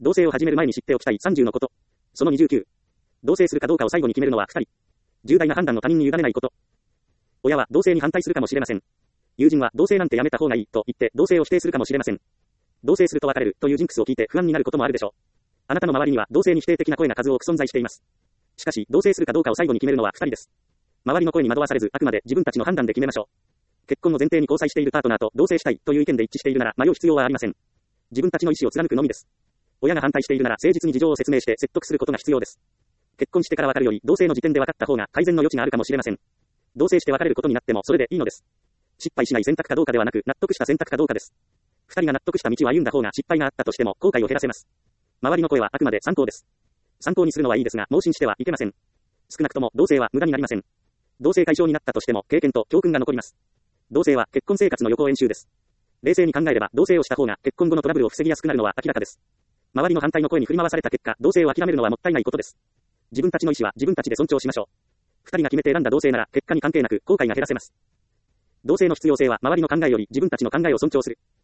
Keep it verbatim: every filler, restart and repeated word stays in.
同棲を始める前に知っておきたいさんじゅうのこと。そのにじゅうきゅう。同棲するかどうかを最後に決めるのはふたり。重大な判断を他人に委ねないこと。親は同棲に反対するかもしれません。友人は同棲なんてやめた方がいいと言って同棲を否定するかもしれません。同棲すると別れるというジンクスを聞いて不安になることもあるでしょう。あなたの周りには同棲に否定的な声が数多く存在しています。しかし、同棲するかどうかを最後に決めるのはふたりです。周りの声に惑わされず、あくまで自分たちの判断で決めましょう。結婚を前提に交際しているパートナーと同棲したいという意見で一致しているなら迷う必要はありません。自分たちの意思を貫くのみです。親が反対しているなら誠実に事情を説明して説得することが必要です。結婚してから分かるより同棲の時点で分かった方が改善の余地があるかもしれません。同棲して別れることになってもそれでいいのです。失敗しない選択かどうかではなく納得した選択かどうかです。二人が納得した道を歩んだ方が失敗があったとしても後悔を減らせます。周りの声はあくまで参考です。参考にするのはいいですが盲信してはいけません。少なくとも同棲は無駄になりません。同棲解消になったとしても経験と教訓が残ります。同棲は結婚生活の予行演習です。冷静に考えれば同棲をした方が結婚後のトラブルを防ぎやすくなるのは明らかです。周りの反対の声に振り回された結果、同棲を諦めるのはもったいないことです。自分たちの意思は自分たちで尊重しましょう。二人が決めて選んだ同棲なら結果に関係なく後悔が減らせます。同棲の必要性は周りの考えより自分たちの考えを尊重する。